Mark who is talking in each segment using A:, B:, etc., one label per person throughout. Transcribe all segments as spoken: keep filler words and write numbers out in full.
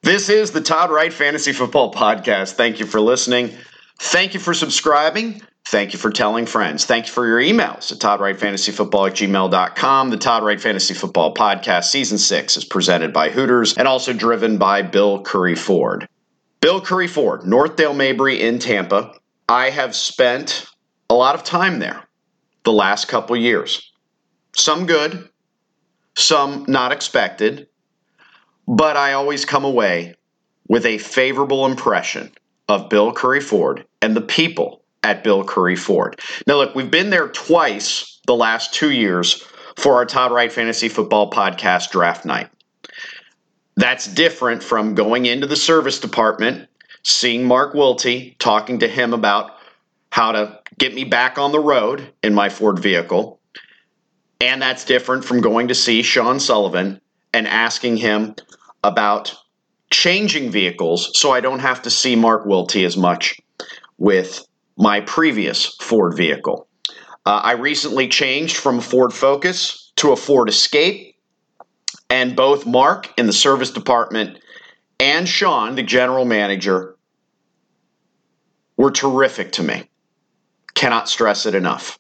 A: This is the Todd Wright Fantasy Football Podcast. Thank you for listening. Thank you for subscribing. Thank you for telling friends. Thank you for your emails at todd wright fantasy football at gmail dot com. The Todd Wright Fantasy Football Podcast Season six is presented by Hooters and also driven by Bill Curry Ford. Bill Curry Ford, Northdale Mabry in Tampa. I have spent a lot of time there the last couple years. Some good, some not expected, but I always come away with a favorable impression of Bill Curry Ford and the people at Bill Curry Ford. Now look, we've been there twice the last two years for our Todd Wright Fantasy Football Podcast Draft Night. That's different from going into the service department, seeing Mark Wiltie, talking to him about how to get me back on the road in my Ford vehicle. And that's different from going to see Sean Sullivan and asking him about changing vehicles so I don't have to see Mark Wiltie as much with my previous Ford vehicle. Uh, I recently changed from a Ford Focus to a Ford Escape, and both Mark in the service department and Sean, the general manager, were terrific to me. Cannot stress it enough.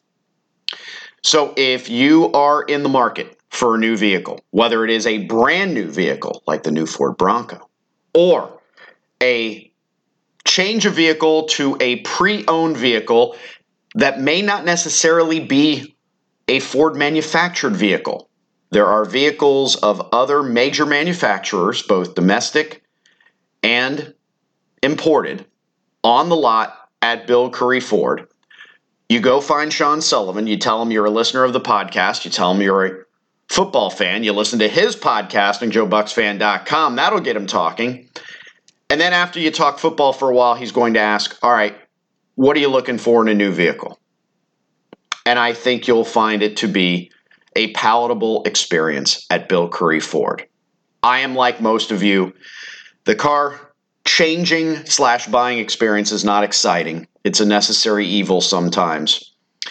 A: So if you are in the market for a new vehicle, whether it is a brand new vehicle like the new Ford Bronco, or a change of vehicle to a pre-owned vehicle that may not necessarily be a Ford manufactured vehicle. There are vehicles of other major manufacturers, both domestic and imported, on the lot at Bill Curry Ford. You go find Sean Sullivan, you tell him you're a listener of the podcast, you tell him you're a football fan, you listen to his podcast on joe bucks fan dot com, that'll get him talking. And then after you talk football for a while, he's going to ask, all right, what are you looking for in a new vehicle? And I think you'll find it to be a palatable experience at Bill Curry Ford. I am like most of you. The car changing slash buying experience is not exciting. It's a necessary evil sometimes.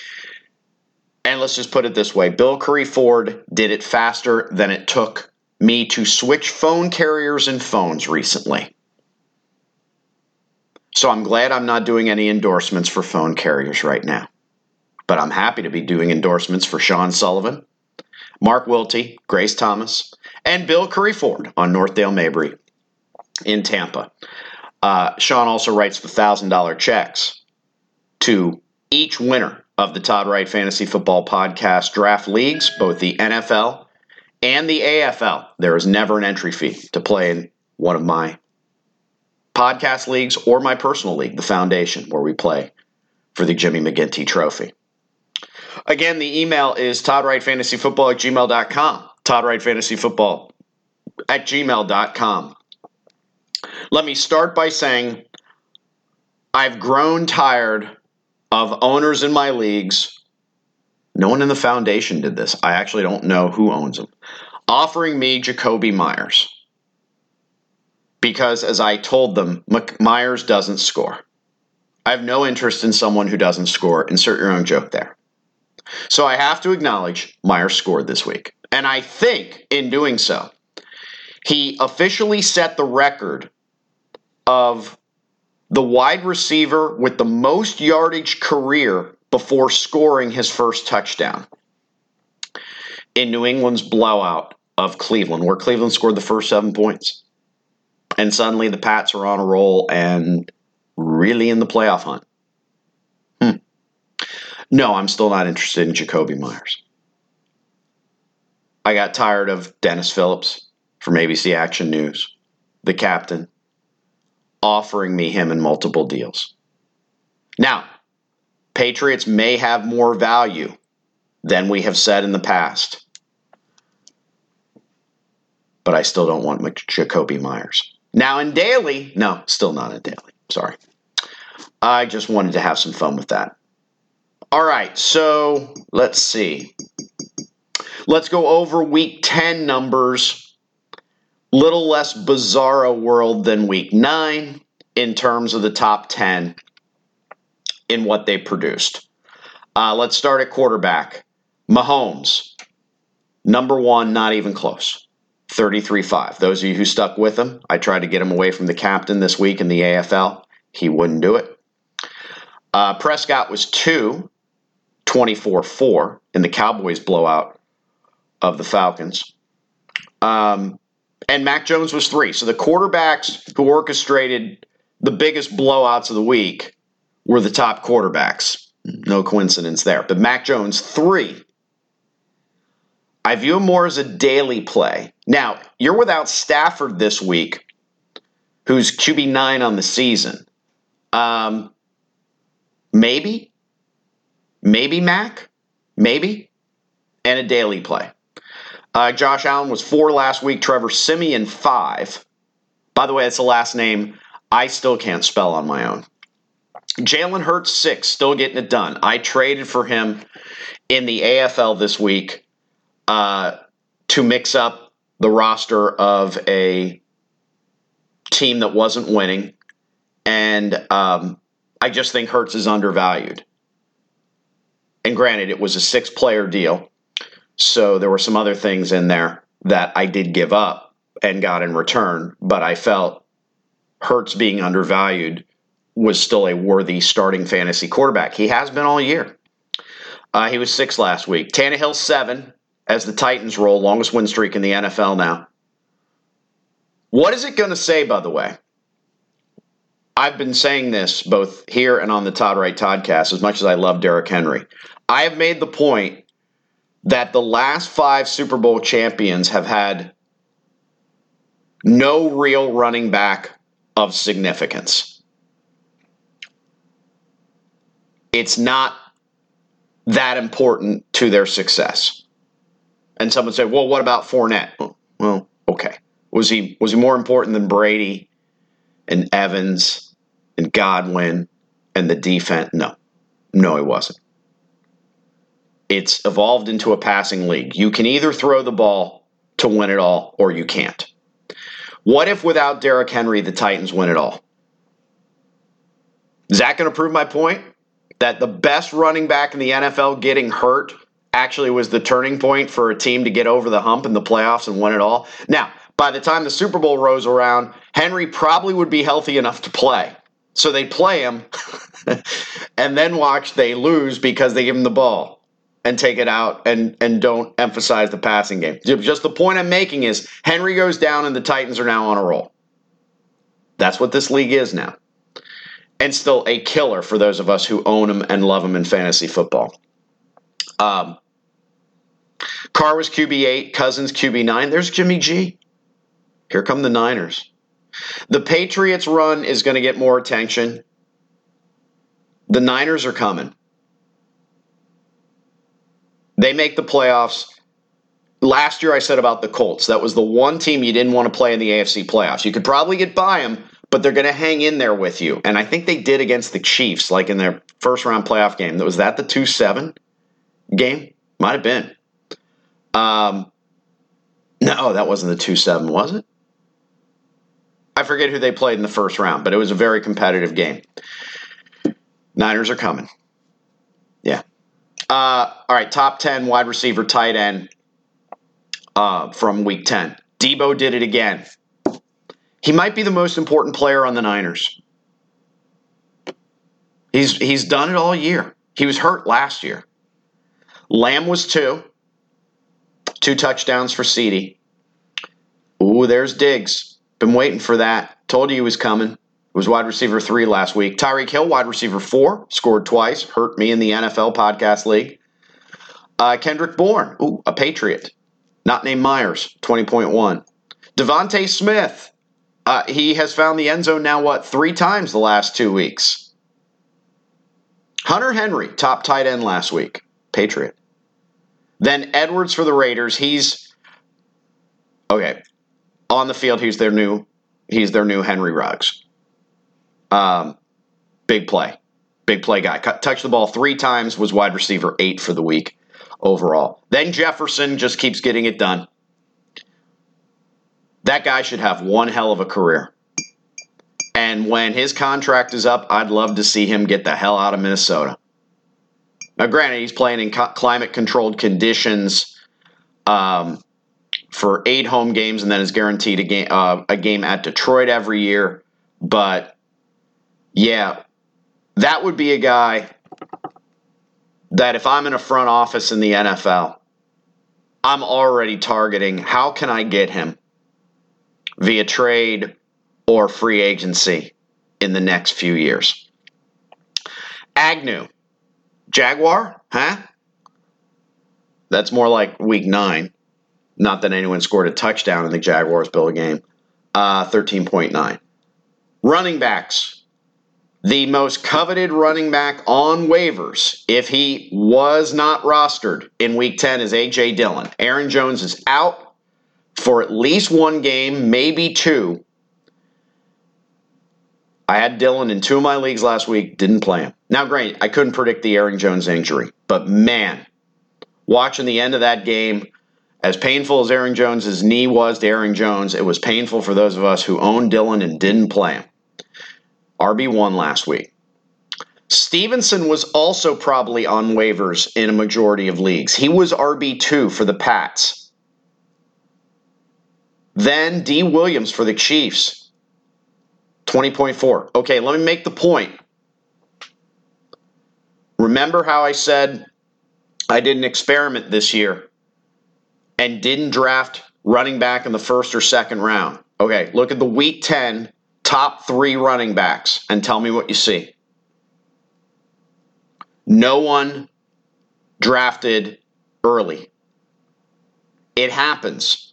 A: And let's just put it this way. Bill Curry Ford did it faster than it took me to switch phone carriers and phones recently. So I'm glad I'm not doing any endorsements for phone carriers right now. But I'm happy to be doing endorsements for Sean Sullivan, Mark Wiltie, Grace Thomas, and Bill Curry Ford on Northdale Mabry in Tampa. Uh, Sean also writes the one thousand dollars checks to each winner of the Todd Wright Fantasy Football Podcast Draft Leagues, both the N F L and the A F L. There is never an entry fee to play in one of my podcast leagues or my personal league, the Foundation, where we play for the Jimmy McGinty Trophy. Again, the email is todd wright fantasy football at gmail dot com. todd wright fantasy football at gmail dot com. Let me start by saying I've grown tired of owners in my leagues. No one in the Foundation did this. I actually don't know who owns them. Offering me Jakobi Meyers. Because as I told them, Meyers doesn't score. I have no interest in someone who doesn't score. Insert your own joke there. So I have to acknowledge Meyers scored this week. And I think in doing so, he officially set the record of the wide receiver with the most yardage career before scoring his first touchdown in New England's blowout of Cleveland, where Cleveland scored the first seven points. And suddenly the Pats are on a roll and really in the playoff hunt. Hmm. No, I'm still not interested in Jakobi Meyers. I got tired of Dennis Phillips from A B C Action News, the captain, offering me him in multiple deals. Now, Patriots may have more value than we have said in the past, but I still don't want Jakobi Meyers. Now in daily, no, still not in daily. Sorry. I just wanted to have some fun with that. All right, so let's see. Let's go over week ten numbers. Little less bizarro world than week nine in terms of the top ten in what they produced. Uh, let's start at quarterback. Mahomes, number one, not even close. thirty-three five. Those of you who stuck with him, I tried to get him away from the captain this week in the A F L. He wouldn't do it. Uh, Prescott was two, twenty-four four in the Cowboys blowout of the Falcons. Um, and Mac Jones was three. So the quarterbacks who orchestrated the biggest blowouts of the week were the top quarterbacks. No coincidence there. But Mac Jones, three. I view him more as a daily play. Now, you're without Stafford this week, who's Q B nine on the season. Um, maybe. Maybe Mac. Maybe. And a daily play. Uh, Josh Allen was four last week. Trevor Siemian, five. By the way, that's the last name I still can't spell on my own. Jalen Hurts, six. Still getting it done. I traded for him in the A F L this week uh, to mix up the roster of a team that wasn't winning. And um, I just think Hurts is undervalued. And granted, it was a six-player deal. So there were some other things in there that I did give up and got in return. But I felt Hurts being undervalued was still a worthy starting fantasy quarterback. He has been all year. Uh, he was six last week. Tannehill, seven, as the Titans roll. Longest win streak in the N F L now. What is it going to say, by the way? I've been saying this both here and on the Todd Wright Toddcast, as much as I love Derrick Henry. I have made the point that the last five Super Bowl champions have had no real running back of significance. It's not that important to their success. And someone said, well, what about Fournette? Well, okay. Was he was he more important than Brady and Evans and Godwin and the defense? No. No, he wasn't. It's evolved into a passing league. You can either throw the ball to win it all or you can't. What if without Derrick Henry, the Titans win it all? Is that going to prove my point? That the best running back in the N F L getting hurt actually was the turning point for a team to get over the hump in the playoffs and win it all? Now, by the time the Super Bowl rolls around, Henry probably would be healthy enough to play. So they'd play him and then watch they lose because they give him the ball and take it out and, and don't emphasize the passing game. Just the point I'm making is Henry goes down and the Titans are now on a roll. That's what this league is now. And still a killer for those of us who own him and love him in fantasy football. Um, Carr was Q B eight, Cousins Q B nine. There's Jimmy G. Here come the Niners. The Patriots run is going to get more attention. The Niners are coming. They make the playoffs. Last year I said about the Colts, that was the one team you didn't want to play in the A F C playoffs. You could probably get by them, but they're going to hang in there with you. And I think they did against the Chiefs, like in their first round playoff game. Was that the two seven game? Might have been. Um, no, that wasn't the two seven, was it? I forget who they played in the first round, but it was a very competitive game. Niners are coming. Yeah. Uh, all right, top ten wide receiver, tight end uh, from week ten. Debo did it again. He might be the most important player on the Niners. He's he's done it all year. He was hurt last year. Lamb was two. Two touchdowns for CeeDee. Ooh, there's Diggs. Been waiting for that. Told you he was coming. Was wide receiver three last week. Tyreek Hill, wide receiver four. Scored twice. Hurt me in the N F L podcast league. Uh, Kendrick Bourne. Ooh, a Patriot. Not named Myers. twenty point one. Devontae Smith. Uh, he has found the end zone now, what, three times the last two weeks. Hunter Henry, top tight end last week. Patriot. Then Edwards for the Raiders. He's, okay, on the field, he's their new, he's their new Henry Ruggs. Um, big play. Big play guy. Cut, touched the ball three times, was wide receiver eight for the week overall. Then Jefferson just keeps getting it done. That guy should have one hell of a career. And when his contract is up, I'd love to see him get the hell out of Minnesota. Now, granted, he's playing in co- climate-controlled conditions, um, for eight home games and then is guaranteed a game, uh, a game at Detroit every year. But, yeah, that would be a guy that if I'm in a front office in the N F L, I'm already targeting how can I get him via trade or free agency in the next few years. Agnew, Jaguar, huh? That's more like week nine. Not that anyone scored a touchdown in the Jaguars-Bills game. Uh, thirteen point nine. Running backs. The most coveted running back on waivers, if he was not rostered in week ten, is A J. Dillon. Aaron Jones is out for at least one game, maybe two. I had Dillon in two of my leagues last week, didn't play him. Now, granted, I couldn't predict the Aaron Jones injury, but man, watching the end of that game, as painful as Aaron Jones' knee was to Aaron Jones, it was painful for those of us who owned Dillon and didn't play him. R B one last week. Stevenson was also probably on waivers in a majority of leagues. He was R B two for the Pats. Then D. Williams for the Chiefs. twenty point four. Okay, let me make the point. Remember how I said I did an experiment this year and didn't draft running back in the first or second round? Okay, look at the week ten top three running backs and tell me what you see. No one drafted early. It happens.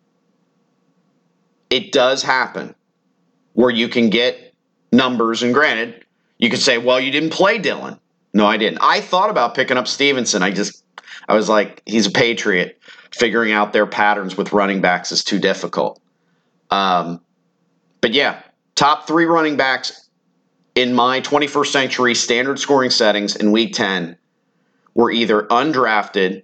A: It does happen where you can get numbers, and granted, you could say, well, you didn't play Dillon. No, I didn't. I thought about picking up Stevenson. I just, I was like, he's a Patriot. Figuring out their patterns with running backs is too difficult. Um, but yeah, top three running backs in my twenty-first century standard scoring settings in week ten were either undrafted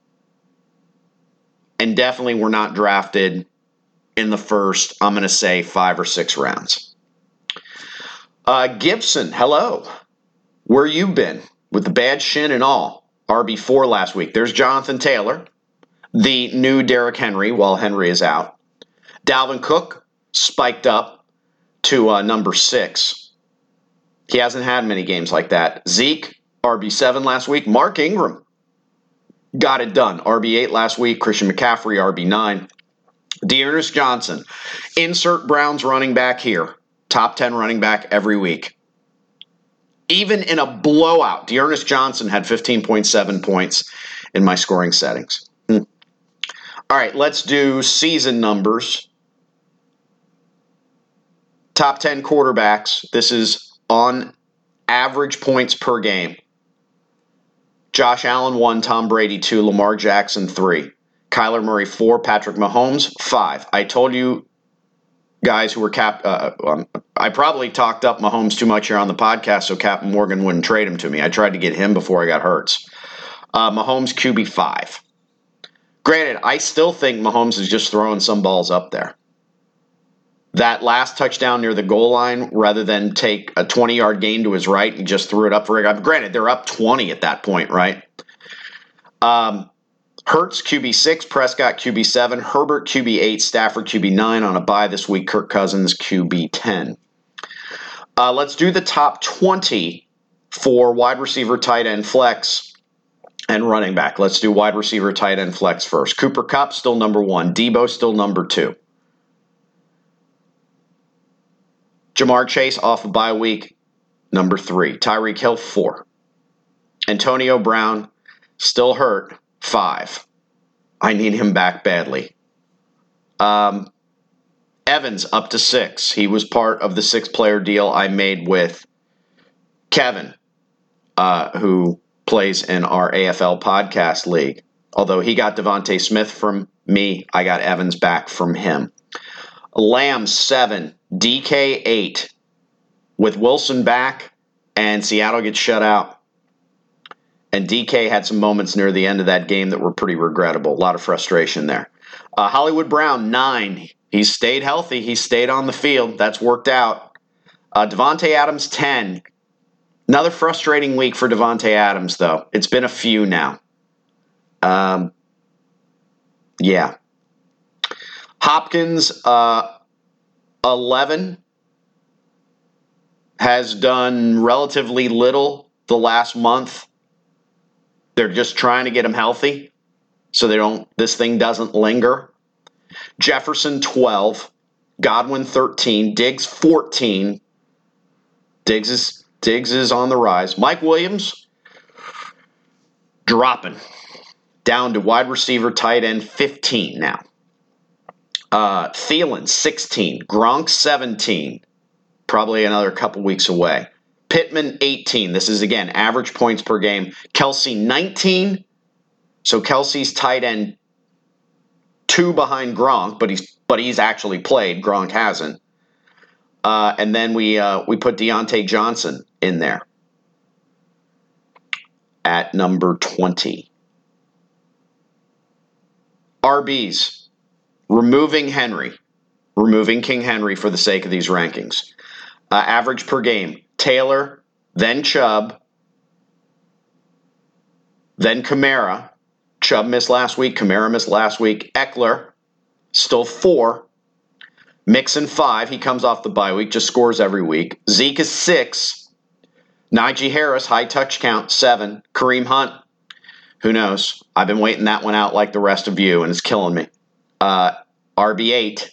A: and definitely were not drafted in the first, I'm going to say, five or six rounds. Uh, Gibson, hello. Where you been with the bad shin and all? R B four last week. There's Jonathan Taylor, the new Derrick Henry while Henry is out. Dalvin Cook spiked up to uh, number six. He hasn't had many games like that. Zeke, R B seven last week. Mark Ingram got it done. R B eight last week. Christian McCaffrey, R B nine. Dearness Johnson, insert Browns running back here. Top ten running back every week. Even in a blowout, Dearness Johnson had fifteen point seven points in my scoring settings. Hmm. All right, let's do season numbers. Top ten quarterbacks. This is on average points per game. Josh Allen, one. Tom Brady, two. Lamar Jackson, three. Kyler Murray, four. Patrick Mahomes, five. I told you guys who were cap. Uh, um, I probably talked up Mahomes too much here on the podcast, so Captain Morgan wouldn't trade him to me. I tried to get him before I got Hurts. Uh, Mahomes, Q B five. Granted, I still think Mahomes is just throwing some balls up there. That last touchdown near the goal line, rather than take a twenty-yard gain to his right and just threw it up for a guy. Granted, they're up twenty at that point, right? Um, Hurts, Q B six. Prescott, Q B seven. Herbert, Q B eight. Stafford, Q B nine. On a bye this week, Kirk Cousins, Q B ten. Uh, let's do the top twenty for wide receiver, tight end, flex, and running back. Let's do wide receiver, tight end, flex first. Cooper Kupp, still number one. Debo, still number two. Jamar Chase, off a bye week, number three. Tyreek Hill, four. Antonio Brown, still hurt, five. I need him back badly. Um, Evans, up to six. He was part of the six-player deal I made with Kevin, uh, who plays in our A F L podcast league. Although he got Devontae Smith from me, I got Evans back from him. Lamb, seven. D K, eight. With Wilson back and Seattle gets shut out. And D K had some moments near the end of that game that were pretty regrettable. A lot of frustration there. Uh, Hollywood Brown, nine. He's stayed healthy. He's stayed on the field. That's worked out. Uh, Devontae Adams, ten. Another frustrating week for Devontae Adams, though. It's been a few now. Um, yeah. Hopkins, uh, eleven, has done relatively little the last month. They're just trying to get him healthy so they don't. This thing doesn't linger. Jefferson, twelve. Godwin, thirteen. Diggs, fourteen. Diggs is, Diggs is on the rise. Mike Williams, dropping. Down to wide receiver, tight end, fifteen now. Uh, Thielen, sixteen. Gronk, seventeen. Probably another couple weeks away. Pittman, eighteen. This is, again, average points per game. Kelsey, nineteen. So Kelsey's tight end, two behind Gronk, but he's but he's actually played. Gronk hasn't. Uh, and then we uh, we put Deontay Johnson in there at number twenty. R Bs, removing Henry, removing King Henry for the sake of these rankings. Uh, average per game, Taylor, then Chubb, then Kamara. Chubb missed last week, Kamara missed last week. Eckler, still four. Mixon, five. He comes off the bye week, just scores every week. Zeke is six. Najee Harris, high touch count, seven. Kareem Hunt, who knows? I've been waiting that one out like the rest of you, and it's killing me. Uh, R B eight.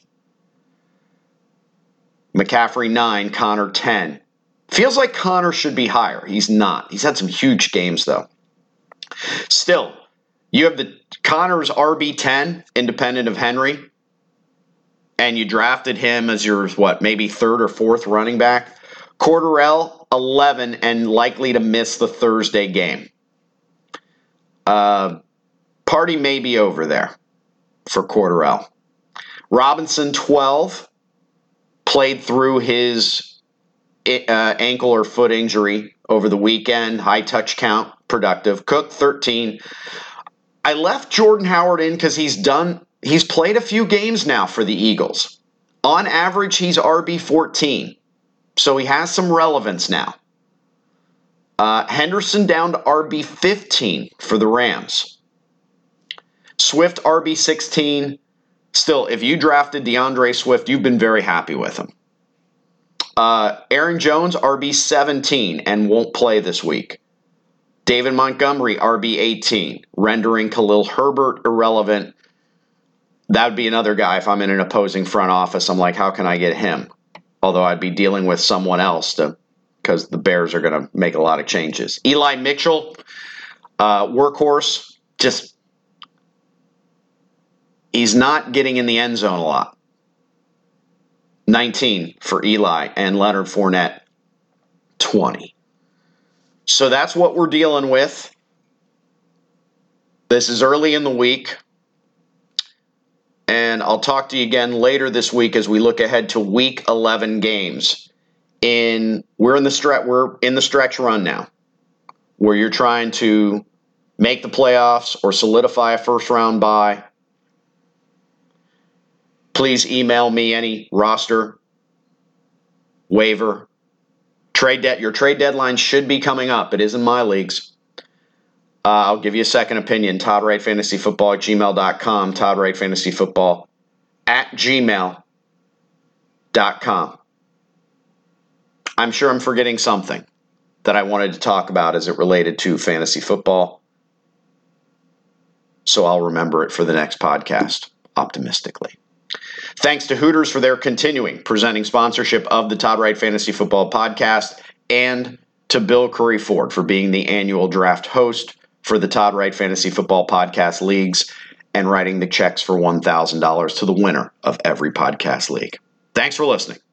A: McCaffrey, nine. Connor, ten. Feels like Connor should be higher. He's not. He's had some huge games, though. Still, you have the Connor's R B ten, independent of Henry, and you drafted him as your, what, maybe third or fourth running back. Cordarrelle, eleven, and likely to miss the Thursday game. Uh, party may be over there for Cordarrelle. Robinson, twelve, played through his uh, ankle or foot injury over the weekend. High touch count, productive. Cook, thirteen. I left Jordan Howard in because he's done, he's played a few games now for the Eagles. On average, he's R B fourteen. So he has some relevance now. Uh, Henderson down to R B fifteen for the Rams. Swift, R B sixteen. Still, if you drafted DeAndre Swift, you've been very happy with him. Uh, Aaron Jones, R B seventeen, and won't play this week. David Montgomery, R B eighteen, rendering Khalil Herbert irrelevant. That would be another guy if I'm in an opposing front office. I'm like, how can I get him? Although I'd be dealing with someone else to, because the Bears are going to make a lot of changes. Eli Mitchell, uh, workhorse, just, he's not getting in the end zone a lot. nineteen for Eli, and Leonard Fournette, twenty. So that's what we're dealing with. This is early in the week. And I'll talk to you again later this week as we look ahead to week eleven games. In we're in the stretch we're in the stretch run now, where you're trying to make the playoffs or solidify a first round bye. Please email me any roster, waiver, trade debt. Your trade deadline should be coming up. It is in my leagues. Uh, I'll give you a second opinion. Todd Wright Fantasy Football at gmail dot com. Todd Wright Fantasy Football at gmail dot com. I'm sure I'm forgetting something that I wanted to talk about as it related to fantasy football. So I'll remember it for the next podcast, optimistically. Thanks to Hooters for their continuing presenting sponsorship of the Todd Wright Fantasy Football Podcast, and to Bill Curry Ford for being the annual draft host for the Todd Wright Fantasy Football Podcast leagues and writing the checks for one thousand dollars to the winner of every podcast league. Thanks for listening.